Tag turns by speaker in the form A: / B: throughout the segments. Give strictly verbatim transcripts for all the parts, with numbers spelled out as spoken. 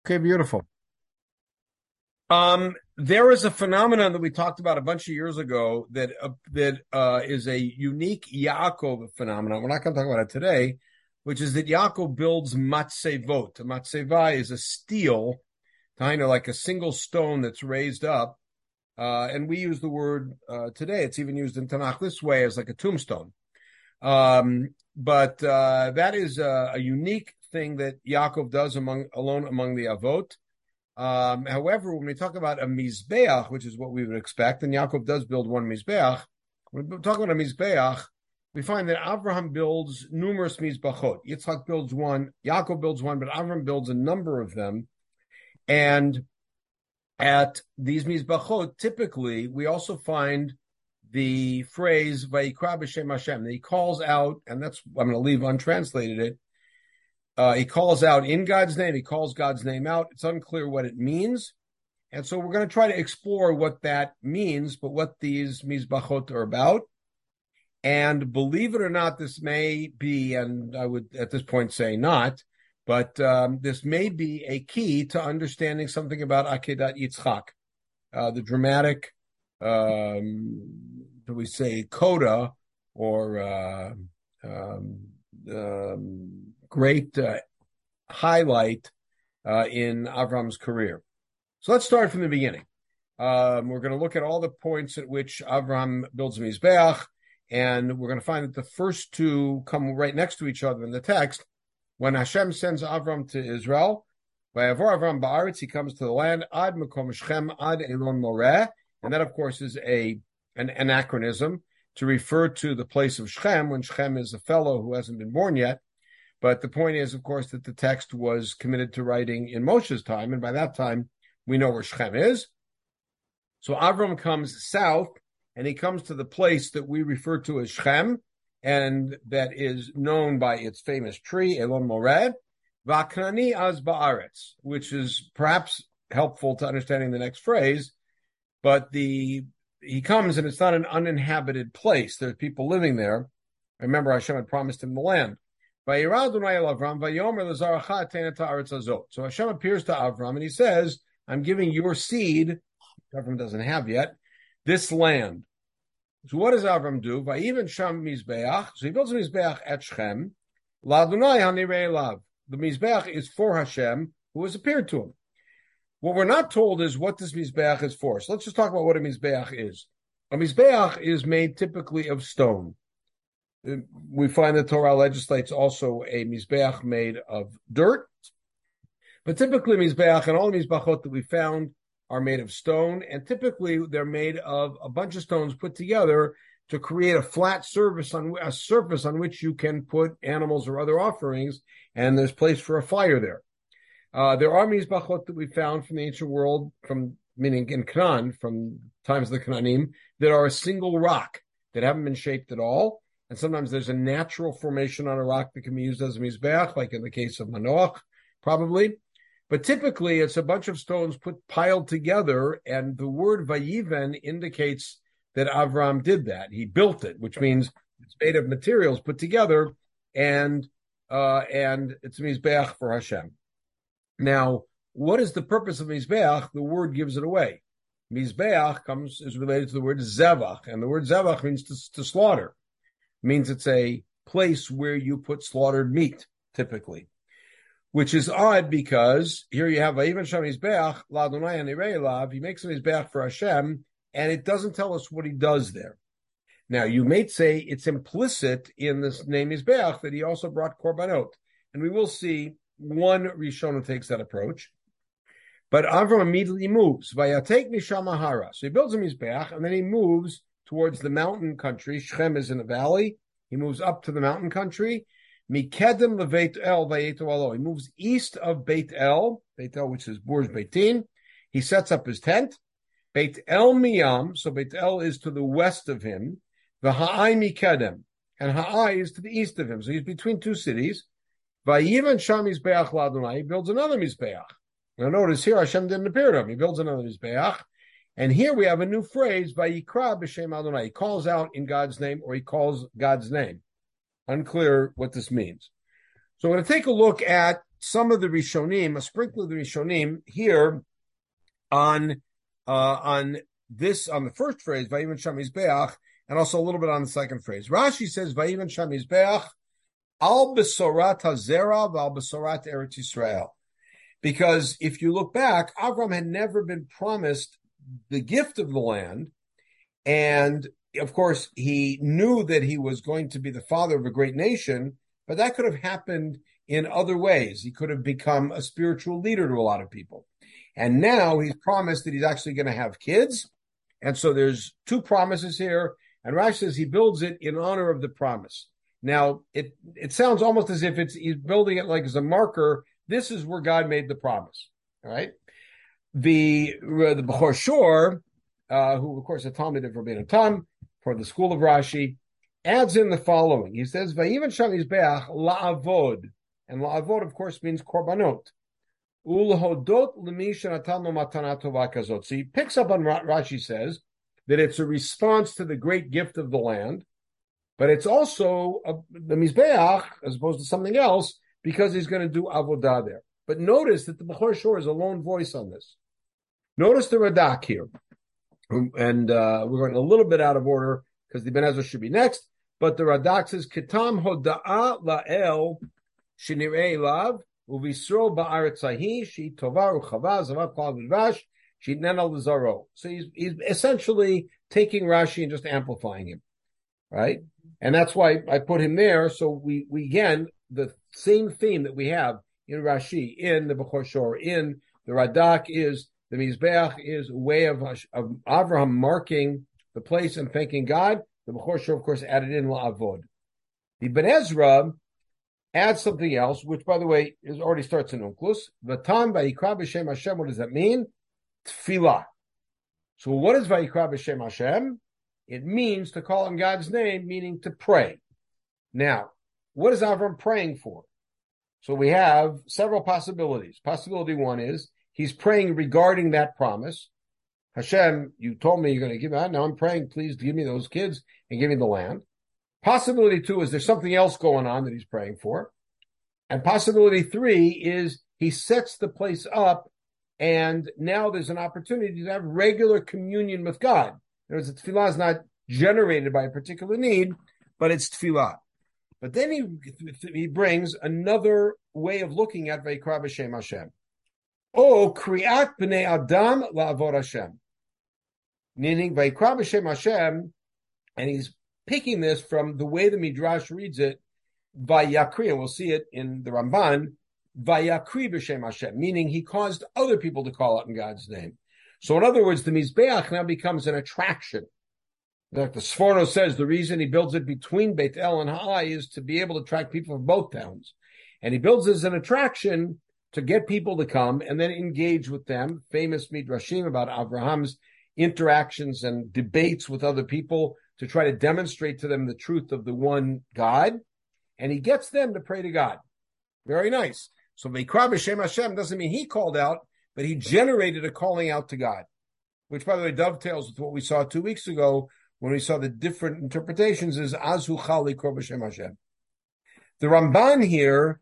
A: Okay, beautiful. Um, there is a phenomenon that we talked about a bunch of years ago that uh, that uh, is a unique Yaakov phenomenon. We're not going to talk about it today, which is that Yaakov builds matzevot. A matzeva is a steel, kind of like a single stone that's raised up. Uh, and we use the word uh, today. It's even used in Tanakh this way as like a tombstone. Um, but uh, that is a, a unique thing that Yaakov does among alone among the Avot. Um, however, when we talk about a mizbeach, which is what we would expect, and Yaakov does build one mizbeach, when we talk about a mizbeach, we find that Abraham builds numerous mizbachot. Yitzchak builds one, Yaakov builds one, but Abraham builds a number of them. And at these mizbachot, typically, we also find the phrase "Vayikra b'Shem Hashem." That he calls out, and that's I'm going to leave untranslated it. Uh, he calls out in God's name. He calls God's name out. It's unclear what it means. And so we're going to try to explore what that means, but what these mizbachot are about. And believe it or not, this may be, and I would at this point say not, but um, this may be a key to understanding something about Akedat Yitzchak, uh, the dramatic, um, do we say, coda or uh, um, um, great uh, highlight uh, in Avram's career. So let's start from the beginning. Um, we're going to look at all the points at which Avram builds a Mizbeach, and we're going to find that the first two come right next to each other in the text. When Hashem sends Avram to Israel, by Avor Avram Ba'aretz, he comes to the land, Ad Mekom Shechem, Ad Elon Moreh, and that, of course, is a an anachronism to refer to the place of Shechem, when Shechem is a fellow who hasn't been born yet. But the point is, of course, that the text was committed to writing in Moshe's time, and by that time, we know where Shechem is. So Avram comes south, and he comes to the place that we refer to as Shechem, and that is known by its famous tree, Elon Moreh, Va'knani az ba'aretz, which is perhaps helpful to understanding the next phrase, but the he comes, and it's not an uninhabited place. There's people living there. Remember, Hashem had promised him the land. So Hashem appears to Avram, and he says, I'm giving your seed, Avram doesn't have yet, this land. So what does Avram do? Vayiven sham mizbeach. So he builds a mizbeach at Shechem. La'Adonai hanirei elav. The mizbeach is for Hashem, who has appeared to him. What we're not told is what this mizbeach is for. So let's just talk about what a mizbeach is. A mizbeach is made typically of stone. We find that Torah legislates also a mizbeach made of dirt. But typically mizbeach and all the mizbachot that we found are made of stone, and typically they're made of a bunch of stones put together to create a flat surface on a surface on which you can put animals or other offerings, and there's place for a fire there. Uh, there are mizbachot that we found from the ancient world, from meaning in Canaan, from times of the Canaanim, that are a single rock that haven't been shaped at all, and sometimes there's a natural formation on a rock that can be used as a mizbeach, like in the case of Manoach, probably. But typically, it's a bunch of stones put piled together, and the word vayiven indicates that Avram did that. He built it, which means it's made of materials put together, and uh, and it's mizbeach for Hashem. Now, what is the purpose of mizbeach? The word gives it away. Mizbeach comes is related to the word zevach, and the word zevach means to, to slaughter. It means it's a place where you put slaughtered meat, typically. Which is odd because here you have Vayiven Sham Mizbeach, La'Adonai hanirei elav. He makes a mizbeach for Hashem, and it doesn't tell us what he does there. Now, you may say it's implicit in this name Mizbeach that he also brought korbanot, and we will see one Rishon who takes that approach. But Avram immediately moves. Vayatek misham hara. So he builds a mizbeach, and then he moves towards the mountain country. Shechem is in a valley. He moves up to the mountain country. Mikedem leveit el vayetu alo. He moves east of Beit El, Beit El, which is Burj Beitin. He sets up his tent. Beit El miyam, so Beit El is to the west of him. V'ha'ai mikedem, and Ha'ai is to the east of him. So he's between two cities. Vayiven sham mizbeach la'Adonai. He builds another mizbeach. Now notice here Hashem didn't appear to him. He builds another mizbeach. And here we have a new phrase, Vayikra b'Shem Adonai. He calls out in God's name, or he calls God's name. Unclear what this means. So we're going to take a look at some of the Rishonim, a sprinkle of the Rishonim here on uh, on this, on the first phrase, Vayivan Sham Mizbeach, and also a little bit on the second phrase. Rashi says, Vayivan Sham Mizbeach, Al Besorat HaZera, Val Besorat Eretz Yisrael. Because if you look back, Avram had never been promised the gift of the land, and of course, he knew that he was going to be the father of a great nation, but that could have happened in other ways. He could have become a spiritual leader to a lot of people. And now he's promised that he's actually going to have kids. And so there's two promises here. And Rashi says he builds it in honor of the promise. Now, it, it sounds almost as if it's he's building it like as a marker. This is where God made the promise. All right. The, the Bechor Shor, uh, who, of course, a Talmud of Rabbeinu Tam, for the school of Rashi, adds in the following. He says, Vayivan Sham Mizbeach la'avod. And la'avod, of course, means korbanot. Ulhodot l'mi shenatan lo matana tova kazot. So he picks up on what Rashi says, that it's a response to the great gift of the land, but it's also a, the Mizbeach, as opposed to something else, because he's going to do avodah there. But notice that the Bechor Shor is a lone voice on this. Notice the Radak here. And uh, we're going a little bit out of order because the Ben Ezra should be next. But the Radak says, Ketam hoda'a la'el shenirei lav uvisro ba'aretz hahi shi tova uchava zavav kol v'dvash shi nena l'zaro. So he's, he's essentially taking Rashi and just amplifying him, right? And that's why I put him there. So we, we again, the same theme that we have in Rashi, in the Bechor Shor, in the Radak is the Mizbeach is a way of, of Avraham marking the place and thanking God. The Bechor Shor, of course, added in La'avod. The Ben Ezra adds something else, which, by the way, is already starts in Onkelos. V'tam vayikra b'shem Hashem. What does that mean? Tfilah. So what is vayikra b'shem Hashem? It means to call on God's name, meaning to pray. Now, what is Avram praying for? So we have several possibilities. Possibility one is he's praying regarding that promise. Hashem, you told me you're going to give that. Now I'm praying, please give me those kids and give me the land. Possibility two is there's something else going on that he's praying for. And possibility three is he sets the place up and now there's an opportunity to have regular communion with God. In other words, tefillah is not generated by a particular need, but it's tefillah. But then he, he brings another way of looking at Vayikra b'Shem Hashem. Oh, Kriyat b'nei Adam la'avod Hashem. Meaning Vayikra b'Shem Hashem, and he's picking this from the way the Midrash reads it, Vayakri, and we'll see it in the Ramban, Vayakri b'Shem Hashem, meaning he caused other people to call out in God's name. So in other words, the Mizbeach now becomes an attraction. Like the Sforno says, the reason he builds it between Beit El and Hai is to be able to attract people from both towns. And he builds as an attraction to get people to come and then engage with them. Famous Midrashim about Abraham's interactions and debates with other people to try to demonstrate to them the truth of the one God. And he gets them to pray to God. Very nice. So Vayikra b'Shem Hashem doesn't mean he called out, but he generated a calling out to God, which, by the way, dovetails with what we saw two weeks ago when we saw the different interpretations is Azu Chal Likro b'Shem Hashem. The Ramban here,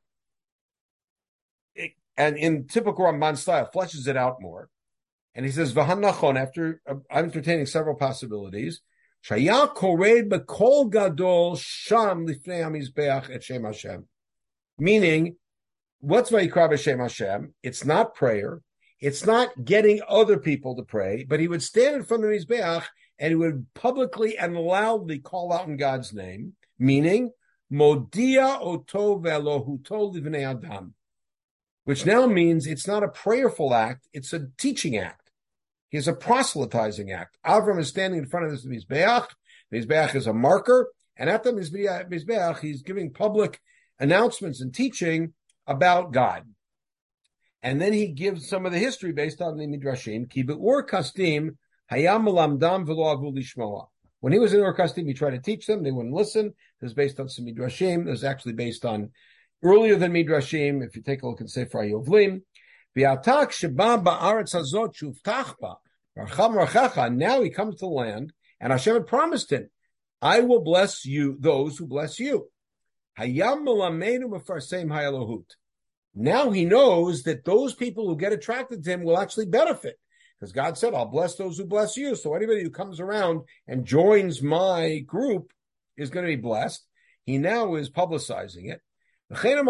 A: it, and in typical Ramban style, fleshes it out more. And he says, V'han nachon, after uh, entertaining several possibilities, Shaya kored b'kol gadol sham lifnei hamizbeach et Shem Hashem. Meaning, what's Vayikra b'Shem Hashem? It's not prayer. It's not getting other people to pray, but he would stand in front of the Mizbeach and he would publicly and loudly call out in God's name, meaning, Modia oto ve'elohuto livnei Adam, which now means it's not a prayerful act, it's a teaching act. It's a proselytizing act. Avram is standing in front of this Mizbeach. The Mizbeach is a marker, and at the Mizbeach, he's giving public announcements and teaching about God. And then he gives some of the history based on the Midrashim. Ki be'ur kastim hayam melamdam v'lo avu lishmoa. When he was in Ur Kasdim, he tried to teach them. They wouldn't listen. It was based on some Midrashim. It was actually based on earlier than Midrashim. If you take a look and Sefer HaYovlim. V'atak sheba ba'aretz hazot shuftach ba. Racham rachacha. Now he comes to the land, and Hashem had promised him, I will bless you, those who bless you. Hayam melamenu mefarseim hayelohut. Now he knows that those people who get attracted to him will actually benefit. Because God said, I'll bless those who bless you. So anybody who comes around and joins my group is going to be blessed. He now is publicizing it. When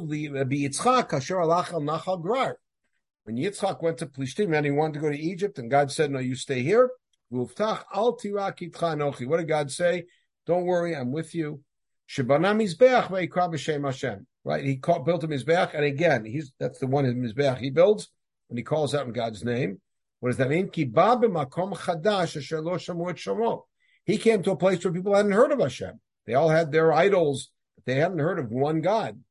A: Yitzchak went to Plishtim and he wanted to go to Egypt, and God said, no, you stay here. What did God say? Don't worry, I'm with you. Right? He called, built a Mizbeach, and again, he's that's the one in Mizbeach he builds, and he calls out in God's name. What does that mean? He came to a place where people hadn't heard of Hashem. They all had their idols, but they hadn't heard of one God.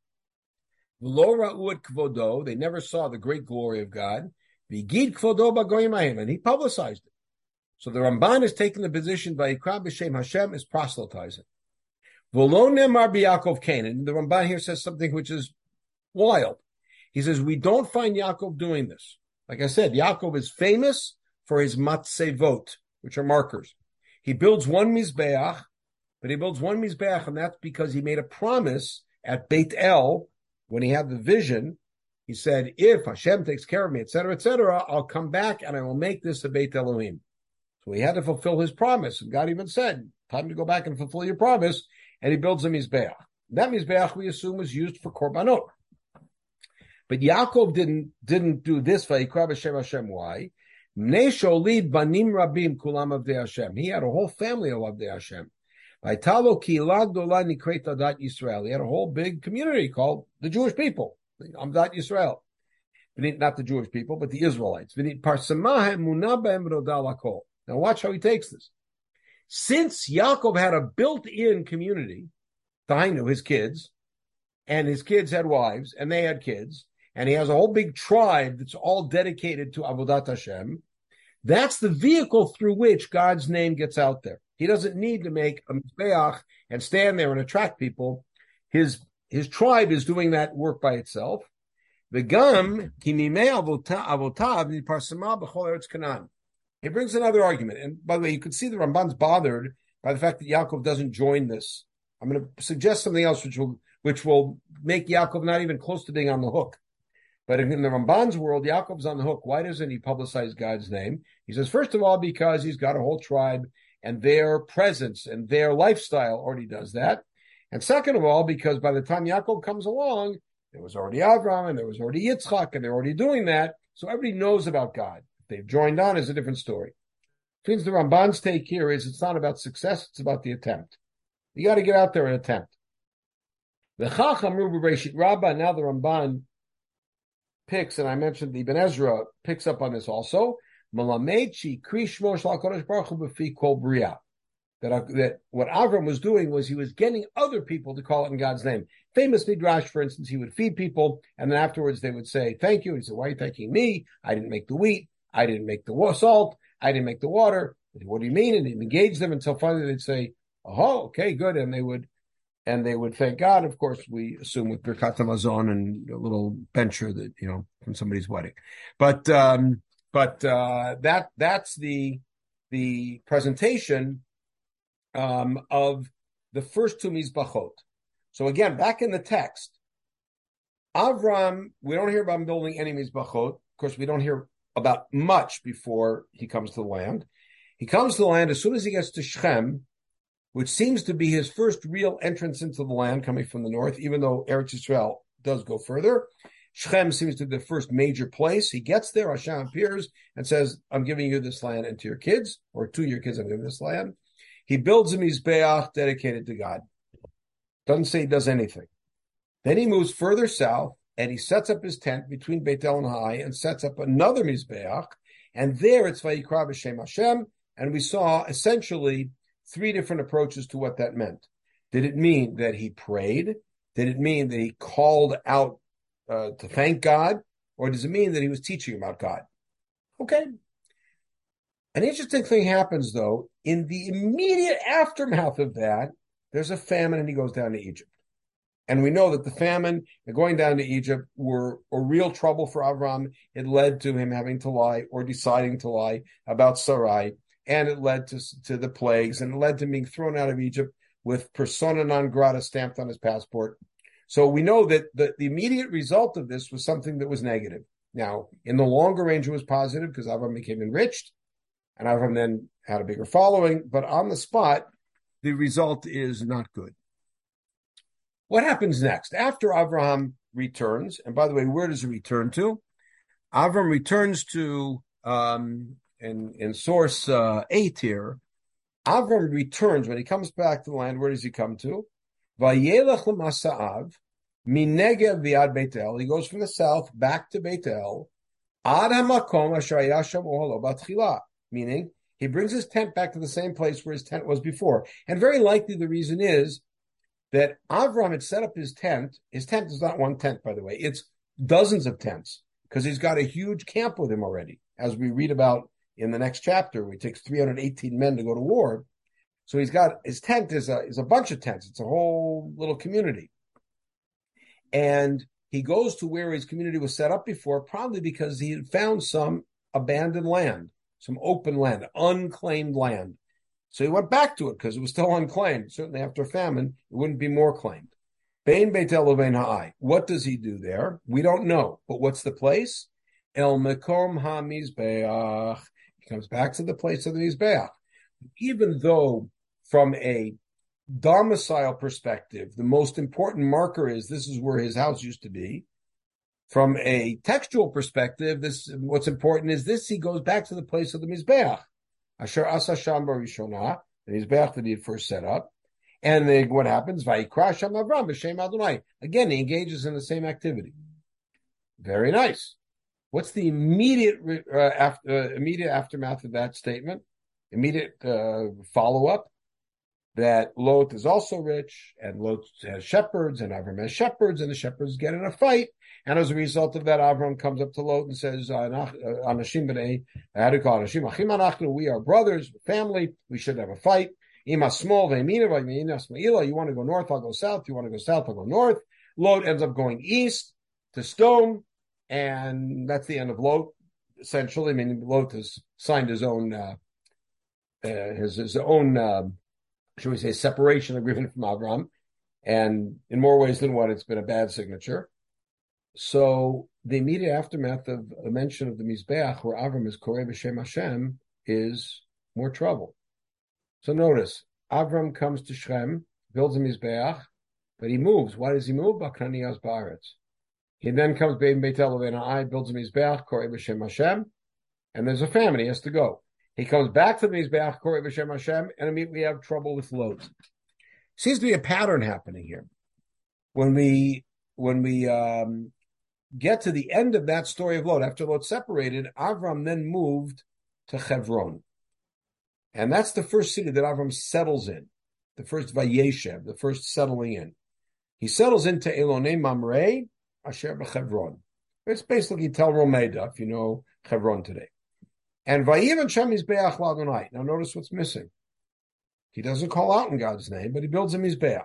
A: They never saw the great glory of God. And he publicized it. So the Ramban is taking the position by Yikra b'Shem Hashem is proselytizing. V'lo nemar b'Yaakov Cain. And the Ramban here says something which is wild. He says, we don't find Yaakov doing this. Like I said, Yaakov is famous for his matzevot, which are markers. He builds one Mizbeach, but he builds one Mizbeach, and that's because he made a promise at Beit El, when he had the vision. He said, if Hashem takes care of me, et cetera, et cetera, I'll come back and I will make this a Beit Elohim. So he had to fulfill his promise. And God even said, time to go back and fulfill your promise. And he builds a Mizbeach. That Mizbeach, we assume, was used for Korbanot. But Yaakov didn't, didn't do this. Vayikra b'Shem Hashem. Why? Mnei sholid banim rabim kulam avdei Hashem. He had a whole family of avdei Hashem. Vaytalo kihila gdola nikret adat Yisrael. He had a whole big community called the Jewish people. Adat Yisrael. Not the Jewish people, but the Israelites. Now watch how he takes this. Since Yaakov had a built-in community, Tainu, his kids, and his kids had wives, and they had kids, and he has a whole big tribe that's all dedicated to Avodat Hashem, that's the vehicle through which God's name gets out there. He doesn't need to make a Mizbeach and stand there and attract people. His, his tribe is doing that work by itself. V'gam ki mimei avotav niparsama b'chol eretz Canaan. He brings another argument. And by the way, you could see the Ramban's bothered by the fact that Yaakov doesn't join this. I'm going to suggest something else which will which will make Yaakov not even close to being on the hook. But in the Ramban's world, Yaakov's on the hook. Why doesn't he publicize God's name? He says, first of all, because he's got a whole tribe and their presence and their lifestyle already does that. And second of all, because by the time Yaakov comes along, there was already Avram and there was already Yitzchak and they're already doing that. So everybody knows about God. They've joined on is a different story. Which means the Ramban's take here is it's not about success, it's about the attempt. You got to get out there and attempt. The Chacham Rubu Breshit Rabbah, now the Ramban picks, and I mentioned the Ibn Ezra picks up on this also. Malamechi Krishmo Shalkodesh Baruch Hu B'fi Kol Bria. That, that what Avram was doing was he was getting other people to call it in God's name. Famous Midrash, for instance, he would feed people, and then afterwards they would say, thank you. And he said, why are you thanking me? I didn't make the wheat. I didn't make the salt. I didn't make the water. What do you mean? And he'd engage them until finally they'd say, oh, okay, good. And they would, and they would thank God. Of course, we assume with Birkat Hamazon and a little bencher that, you know, from somebody's wedding. But, um, but, uh, that, that's the, the presentation, um, of the first two Mizbachot. So again, back in the text, Avram, we don't hear about him building any Mizbachot. Of course, we don't hear about much before he comes to the land. He comes to the land as soon as he gets to Shechem, which seems to be his first real entrance into the land coming from the north, even though Eretz Yisrael does go further. Shechem seems to be the first major place. He gets there, Hashem appears and says, I'm giving you this land and to your kids, or to your kids, I'm giving this land. He builds a Mizbeach dedicated to God. Doesn't say he does anything. Then he moves further south, and he sets up his tent between Beit El and Hai and sets up another Mizbeach. And there it's Vayikra b'Shem Hashem. And we saw essentially three different approaches to what that meant. Did it mean that he prayed? Did it mean that he called out uh, to thank God? Or does it mean that he was teaching about God? Okay. An interesting thing happens, though. In the immediate aftermath of that, there's a famine and he goes down to Egypt. And we know that the famine and going down to Egypt were a real trouble for Avram. It led to him having to lie or deciding to lie about Sarai. And it led to, to the plagues, and it led to being thrown out of Egypt with persona non grata stamped on his passport. So we know that the, the immediate result of this was something that was negative. Now, in the longer range, it was positive because Avram became enriched, and Avram then had a bigger following. But on the spot, the result is not good. What happens next? After Avraham returns, and by the way, where does he return to? Avram returns to, um, in, in source uh, eight here, Avram returns, when he comes back to the land, where does he come to? Vayelech l'masa'av, minegev v'ad Beit-El. He goes from the south back to Beit-El, ad hamakom asher haya sham ohalo batchila, meaning he brings his tent back to the same place where his tent was before. And very likely the reason is that Avram had set up his tent. His tent is not one tent, by the way. It's dozens of tents, because he's got a huge camp with him already, as we read about in the next chapter. It takes three hundred eighteen men to go to war. So he's got, his tent is a, is a bunch of tents. It's a whole little community. And he goes to where his community was set up before, probably because he had found some abandoned land, some open land, unclaimed land. So he went back to it because it was still unclaimed. Certainly after famine, it wouldn't be more claimed. Bein Beit-El u'bein ha'ai. What does he do there? We don't know. But what's the place? El Mekom HaMizbeach. He comes back to the place of the Mizbeach. Even though from a domicile perspective, the most important marker is this is where his house used to be. From a textual perspective, this what's important is this: he goes back to the place of the Mizbeach, Asher Asa Sham Barishona, the Mizbeach that he had first set up. And then what happens? Vayikra Sham Avram b'Shem Adonai. Again, he engages in the same activity. Very nice. What's the immediate uh, after, uh, immediate aftermath of that statement? Immediate uh, follow up. That Lot is also rich, and Lot has shepherds, and Avram has shepherds, and the shepherds get in a fight. And as a result of that, Avram comes up to Lot and says, "Anashim b'nei, how do you call it? Anashim achim anachnu? We are brothers, family. We should have a fight. Ima small ve'emina ve'emina smaila. You want to go north? I'll go south. You want to go south? I'll go north." Lot ends up going east to Stone, and that's the end of Lot. Essentially, I mean, Lot has signed his own uh, uh, his his own. Uh, should we say, separation agreement from Avram, and in more ways than one, it's been a bad signature. So the immediate aftermath of a mention of the Mizbeach, where Avram is Koreh B'Shem Hashem, is more trouble. So notice, Avram comes to Shem, builds a Mizbeach, but he moves. Why does he move? B'Knaniyas Ba'aretz. He then comes Bein Beit-El u'bein ha'ai, builds a Mizbeach, Koreh B'Shem Hashem, and there's a famine. He has to go. He comes back to the Mizbeach, Koreh B'Shem Hashem, and immediately we have trouble with Lot. Seems to be a pattern happening here. When we when we um, get to the end of that story of Lot, after Lot separated, Avram then moved to Hebron. And that's the first city that Avram settles in, the first Vayeshev, the first settling in. He settles into Elonei Mamre, Asher b'Chevron. It's basically Tel Romeda, if you know Hebron today. And Vayivan Shem Mizbeach L'Adonai. Now notice what's missing. He doesn't call out in God's name, but he builds a Mizbeach.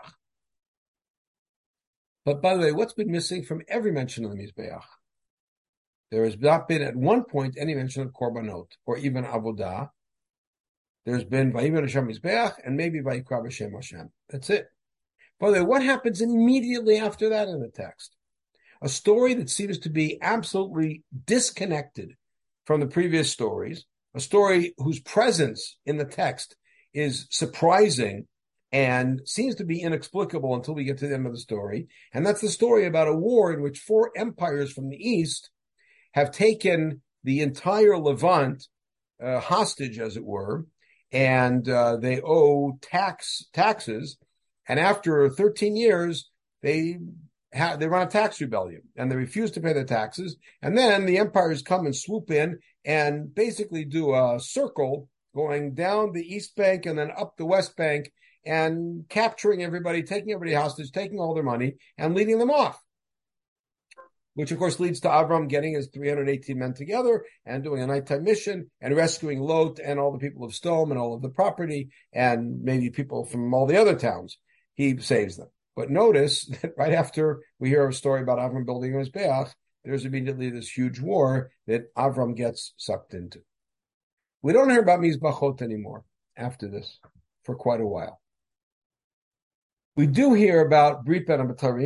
A: But by the way, what's been missing from every mention of the Mizbeach? There has not been at one point any mention of Korbanot or even Avodah. There's been Vayivan Hashem Mizbeach and maybe Vayikra B'Shem Hashem. That's it. By the way, what happens immediately after that in the text? A story that seems to be absolutely disconnected from the previous stories, a story whose presence in the text is surprising and seems to be inexplicable until we get to the end of the story. And that's the story about a war in which four empires from the east have taken the entire Levant uh, hostage, as it were, and uh, they owe tax taxes. And after thirteen years, they ha- they run a tax rebellion, and they refuse to pay their taxes. And then the empires come and swoop in and basically do a circle going down the east bank and then up the west bank and capturing everybody, taking everybody hostage, taking all their money, and leading them off. Which, of course, leads to Avram getting his three hundred eighteen men together and doing a nighttime mission and rescuing Lot and all the people of Sdom and all of the property and maybe people from all the other towns. He saves them. But notice that right after we hear a story about Avram building a Mizbeach, there's immediately this huge war that Avram gets sucked into. We don't hear about Mizbachot anymore after this for quite a while. We do hear about Brit Ben Abatarim,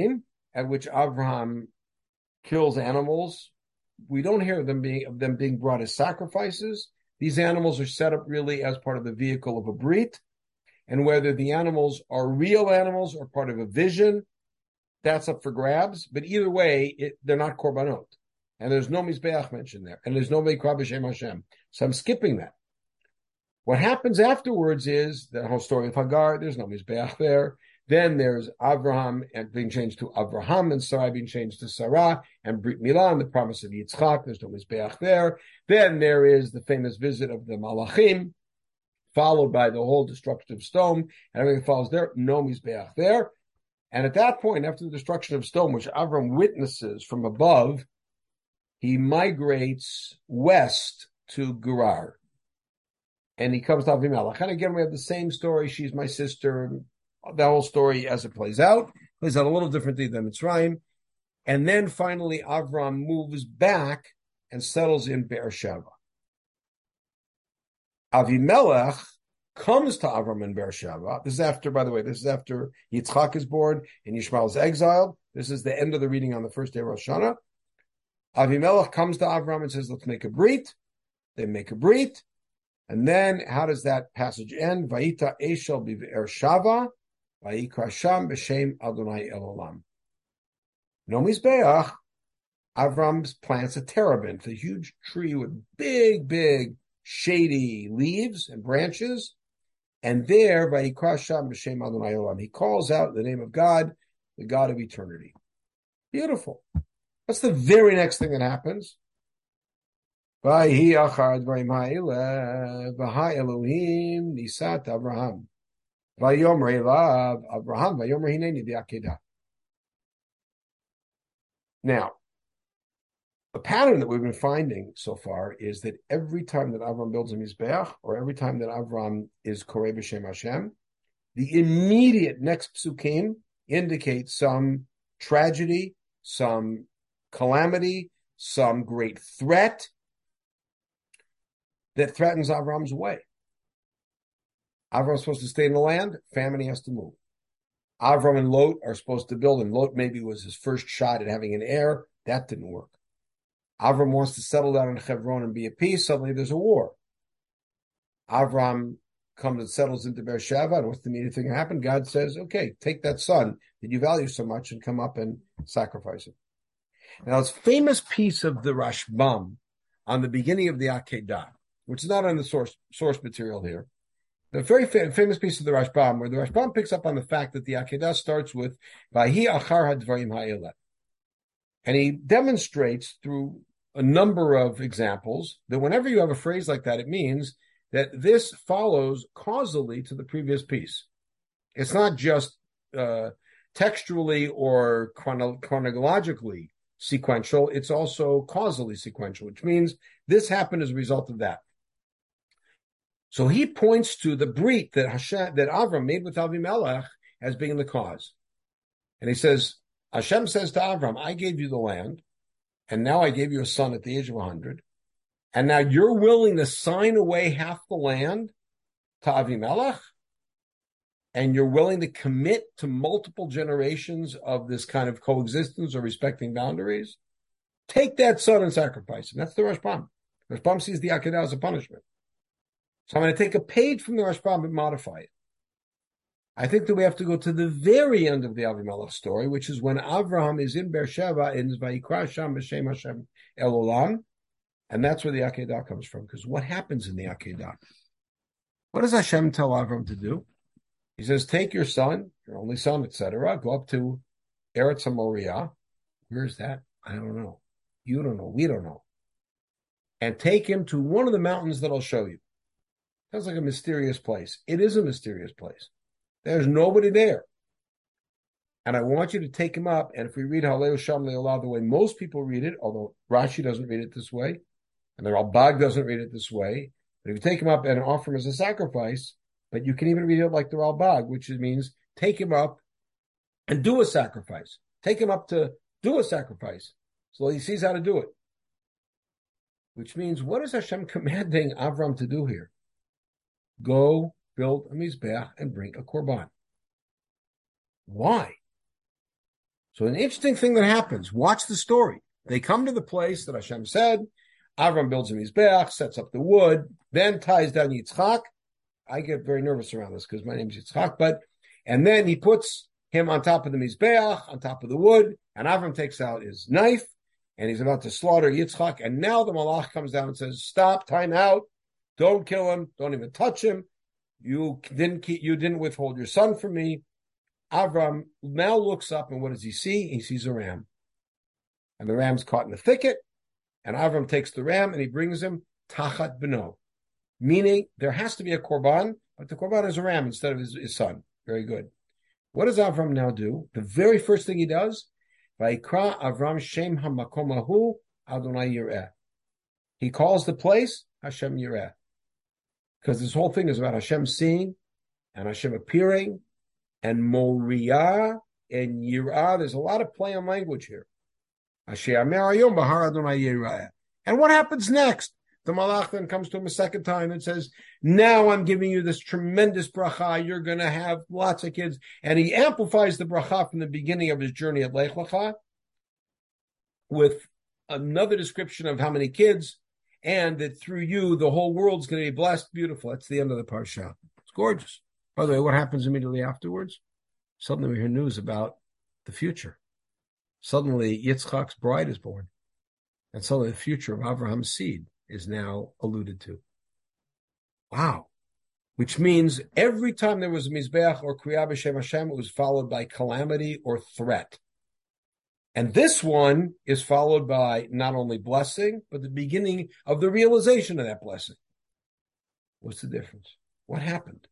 A: at which Avraham kills animals. We don't hear them being of them being brought as sacrifices. These animals are set up really as part of the vehicle of a brit, and whether the animals are real animals or part of a vision, that's up for grabs. But either way, it, they're not korbanot, and there's no mizbeach mentioned there, and there's no meikra b'shem Hashem. So I'm skipping that. What happens afterwards is the whole story of Hagar. There's no mizbeach there. Then there's Avraham and being changed to Avraham, and Sarai being changed to Sarah, and Brit Milah, and the promise of Yitzchak. There's no mizbeach there. Then there is the famous visit of the Malachim, followed by the whole destruction of Sodom, and everything follows there. No mizbeach there. And at that point, after the destruction of Sodom, which Avram witnesses from above, he migrates west to Gerar. And he comes to Avimelech. And again, we have the same story. She's my sister. The whole story as it plays out. Plays out a little differently than Mitzrayim. And then finally, Avram moves back and settles in Beersheba. Avimelech comes to Avram in Beersheba. This is after, by the way, this is after Yitzchak is born and Yishmael is exiled. This is the end of the reading on the first day of Rosh Hashanah. Avimelech comes to Avram and says, let's make a brit. They make a brit. And then how does that passage end? Vayita Eshel b'Beersheva, vayikra sham b'shem Adonai El Olam. No mizbeach. Avram plants a terebinth, a huge tree with big, big, shady leaves and branches. And there, vayikra sham b'shem Adonai El Olam, he calls out the name of God, the God of eternity. Beautiful. What's the very next thing that happens? Vayhi achar dvarim ha'ileh, v'ha Elohim nisat Avraham. Vayomer elav Avraham, vayomer hineni di'akedah. Now, the pattern that we've been finding so far is that every time that Avram builds a mizbeach, or every time that Avram is koreh b'shem Hashem, the immediate next psukim indicate some tragedy, some calamity, some great threat that threatens Avram's way. Avram's supposed to stay in the land, famine, he has to move. Avram and Lot are supposed to build, and Lot maybe was his first shot at having an heir. That didn't work. Avram wants to settle down in Hebron and be at peace. Suddenly there's a war. Avram comes and settles into Beersheba, and what's the immediate thing that happened? God says, okay, take that son that you value so much and come up and sacrifice him. Now, this famous piece of the Rashbam on the beginning of the Akedah, which is not on the source source material here, the very fa- famous piece of the Rashbam, where the Rashbam picks up on the fact that the Akedah starts with Vahi achar hadvarim ha'ileh. And he demonstrates through a number of examples that whenever you have a phrase like that, it means that this follows causally to the previous piece. It's not just uh, textually or chrono- chronologically sequential, it's also causally sequential, which means this happened as a result of that. So he points to the brit that Hashem, that Avram made with Avimelech as being the cause. And he says, Hashem says to Avram, I gave you the land, and now I gave you a son at the age of one hundred, and now you're willing to sign away half the land to Avimelech, and you're willing to commit to multiple generations of this kind of coexistence or respecting boundaries. Take that son and sacrifice him. That's the Rashbam. Rashbam sees the Akedah as a punishment. So I'm going to take a page from the Rashbam and modify it. I think that we have to go to the very end of the Avimelech story, which is when Avraham is in Beersheba in Vayikra Sham B'Shem Hashem El Olam, and that's where the Akedah comes from. Because what happens in the Akedah? What does Hashem tell Avram to do? He says, take your son, your only son, et cetera, go up to Eretz HaMoriah. Where's that? I don't know. You don't know. We don't know. And take him to one of the mountains that I'll show you. Sounds like a mysterious place. It is a mysterious place. There's nobody there. And I want you to take him up, and if we read Haleo Sham Le'olah the way most people read it, although Rashi doesn't read it this way, and the Ralbag doesn't read it this way, but if you take him up and offer him as a sacrifice, but you can even read it like the Ralbag, which means take him up and do a sacrifice. Take him up to do a sacrifice so he sees how to do it. Which means, what is Hashem commanding Avram to do here? Go build a mizbeach and bring a korban. Why? So an interesting thing that happens, watch the story. They come to the place that Hashem said, Avram builds a Mizbeach, sets up the wood, then ties down Yitzchak. I get very nervous around this because my name is Yitzchak, but, and then he puts him on top of the Mizbeach, on top of the wood, and Avram takes out his knife, and he's about to slaughter Yitzchak, and now the Malach comes down and says, stop, time out, don't kill him, don't even touch him, you didn't keep, you didn't withhold your son from me. Avram now looks up, and what does he see? He sees a ram. And the ram's caught in the thicket, and Avram takes the ram, and he brings him tachat beno, meaning there has to be a korban, but the korban is a ram instead of his, his son. Very good. What does Avram now do? The very first thing he does, Vayikra Avram Shem HaMakomahu Adonai Yireh. He calls the place Hashem Yireh. Because this whole thing is about Hashem seeing and Hashem appearing and Moriah and Yirah. There's a lot of play on language here. And what happens next? The Malach then comes to him a second time and says, now I'm giving you this tremendous bracha. You're going to have lots of kids. And he amplifies the bracha from the beginning of his journey at Lech Lecha with another description of how many kids, and that through you, the whole world's going to be blessed. Beautiful. That's the end of the parsha. It's gorgeous. By the way, what happens immediately afterwards? Suddenly we hear news about the future. Suddenly Yitzchak's bride is born. And suddenly the future of Abraham's seed is now alluded to. Wow. Which means every time there was a Mizbeach or Kriyah B'Shem Hashem, it was followed by calamity or threat. And this one is followed by not only blessing, but the beginning of the realization of that blessing. What's the difference? What happened?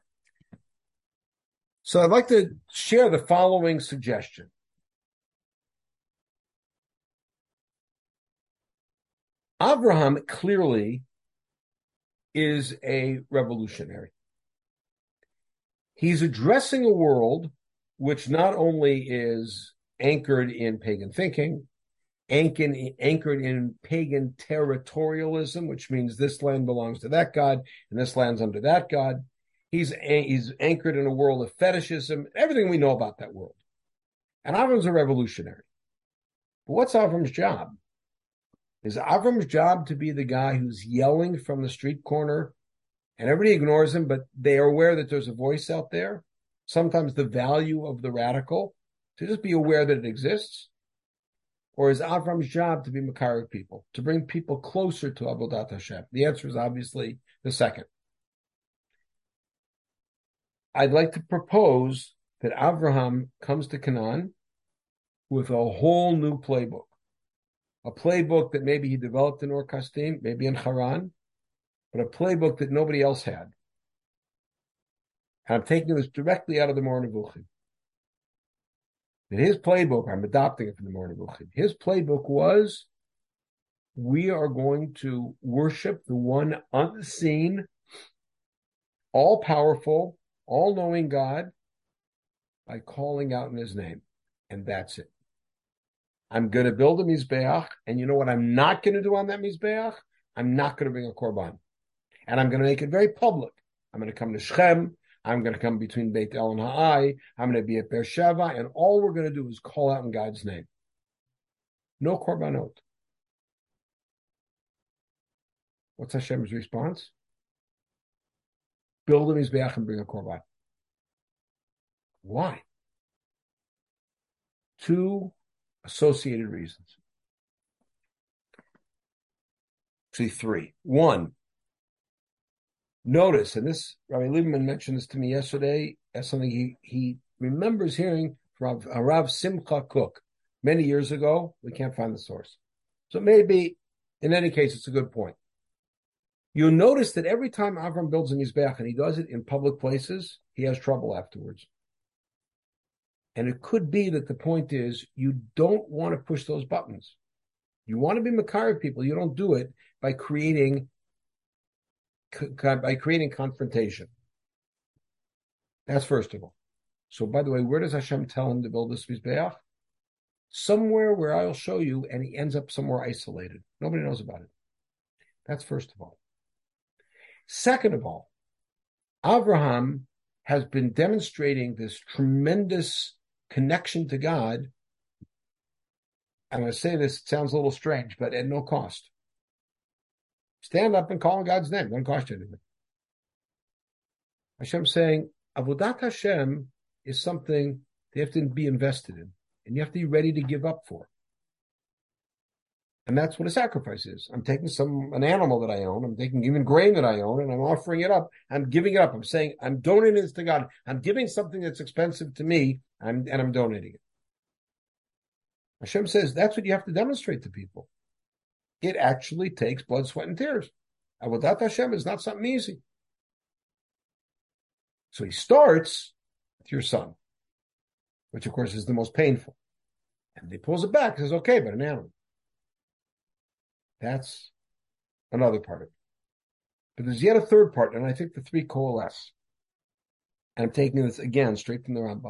A: So I'd like to share the following suggestion. Abraham clearly is a revolutionary. He's addressing a world which not only is anchored in pagan thinking, anchored, anchored in pagan territorialism, which means this land belongs to that god and this land's under that god. He's, he's anchored in a world of fetishism, everything we know about that world. And Avram's a revolutionary. But what's Avram's job? Is Avram's job to be the guy who's yelling from the street corner and everybody ignores him, but they are aware that there's a voice out there? Sometimes the value of the radical, to just be aware that it exists? Or is Avram's job to be Makaric people, to bring people closer to Avodat Hashem? The answer is obviously the second. I'd like to propose that Avraham comes to Canaan with a whole new playbook. A playbook that maybe he developed in Ur Kasdim, maybe in Haran, but a playbook that nobody else had. And I'm taking this directly out of the Moreh Nevuchim. In his playbook, I'm adopting it from the Moreh Nevuchim. His playbook was, we are going to worship the one unseen, all-powerful, all-knowing God by calling out in his name. And that's it. I'm going to build a Mizbeach, and you know what I'm not going to do on that Mizbeach? I'm not going to bring a Korban. And I'm going to make it very public. I'm going to come to Shechem. I'm going to come between Beit El and Ha'ai. I'm going to be at Beersheba, and all we're going to do is call out in God's name. No Korbanot. What's Hashem's response? Build a Mizbeach and bring a Korban. Why? Two associated reasons. Actually, three. One, notice, and this, Rabbi Lieberman mentioned this to me yesterday as something he, he remembers hearing from Rav Simcha Cook many years ago. We can't find the source. So maybe, in any case, it's a good point. You'll notice that every time Avram builds a Mizbeach, and he does it in public places, he has trouble afterwards. And it could be that the point is you don't want to push those buttons. You want to be Makariv people. You don't do it by creating by creating confrontation. That's first of all. So, by the way, where does Hashem tell him to build this Mizbeach? Somewhere where I'll show you, and he ends up somewhere isolated. Nobody knows about it. That's first of all. Second of all, Abraham has been demonstrating this tremendous connection to God I'm going to say this, it sounds a little strange, but at no cost. Stand up and call on God's name. It doesn't cost you anything. Hashem's saying, Avodat Hashem is something they have to be invested in, and you have to be ready to give up for. And that's what a sacrifice is. I'm taking some an animal that I own, I'm taking even grain that I own, and I'm offering it up. I'm giving it up. I'm saying I'm donating this to God. I'm giving something that's expensive to me, I'm, and I'm donating it. Hashem says that's what you have to demonstrate to people. It actually takes blood, sweat, and tears. Avodat Hashem is not something easy. So he starts with your son, which of course is the most painful. And he pulls it back and says, okay, but an animal. That's another part of it. But there's yet a third part, and I think the three coalesce. And I'm taking this again straight from the Rambam.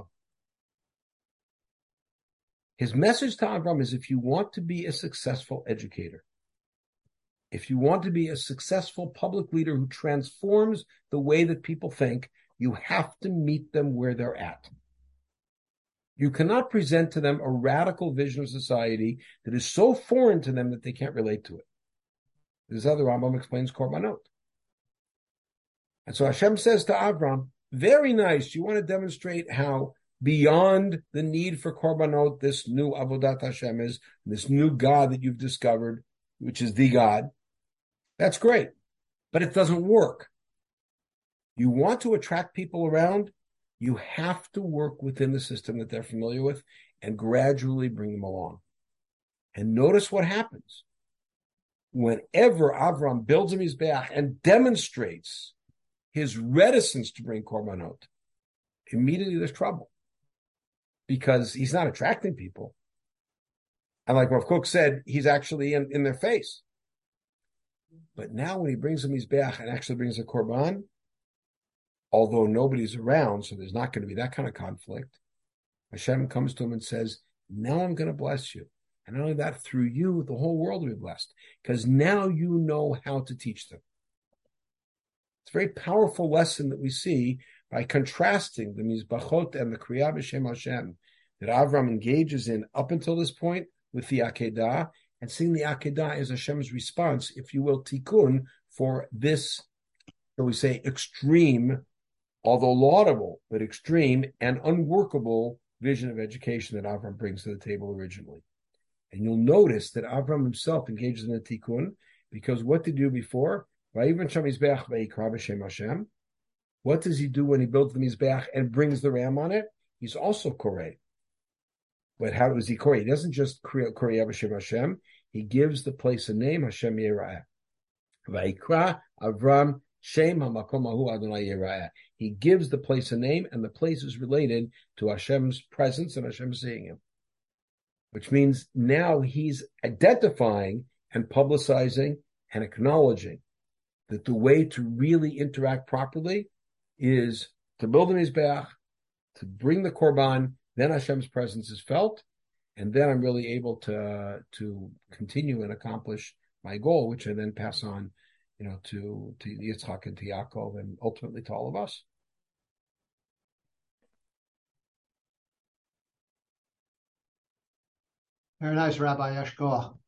A: His message to Avram is, if you want to be a successful educator, if you want to be a successful public leader who transforms the way that people think, you have to meet them where they're at. You cannot present to them a radical vision of society that is so foreign to them that they can't relate to it. This other Rambam explains Korbanot. And so Hashem says to Avram, very nice, you want to demonstrate how beyond the need for Korbanot, this new Avodat Hashem is, this new God that you've discovered, which is the God. That's great, but it doesn't work. You want to attract people around, you have to work within the system that they're familiar with and gradually bring them along. And notice what happens. Whenever Avram builds a Mizbeach and demonstrates his reticence to bring Korbanot, immediately there's trouble. Because he's not attracting people. And like Rav Kook said, he's actually in, in their face. But now when he brings a Mizbeach and actually brings a Korban, although nobody's around, so there's not going to be that kind of conflict, Hashem comes to him and says, now I'm going to bless you. And not only that, through you, the whole world will be blessed. Because now you know how to teach them. It's a very powerful lesson that we see by contrasting the Mizbachot and the Kriyah B'Shem Hashem that Avram engages in up until this point with the Akedah, and seeing the Akedah as Hashem's response, if you will, tikkun, for this, shall we say, extreme, although laudable, but extreme and unworkable vision of education that Avram brings to the table originally. And you'll notice that Avram himself engages in the tikkun, because what did he do before? What does he do when he builds the Mizbeach and brings the ram on it? He's also Koreh. But how does he Koreh? He doesn't just Koreh B'Shem Hashem. He gives the place a name, Hashem Yera'eh. Vayikra Avram Shem HaMakom Ahu Adonai Yera'eh. He gives the place a name, and the place is related to Hashem's presence and Hashem seeing him. Which means now he's identifying and publicizing and acknowledging that the way to really interact properly is to build a Mizbeach, to bring the Korban, then Hashem's presence is felt, and then I'm really able to uh, to continue and accomplish my goal, which I then pass on, you know, to, to Yitzchak and to Yaakov, and ultimately to all of us.
B: Very nice, Rabbi Eshkoch.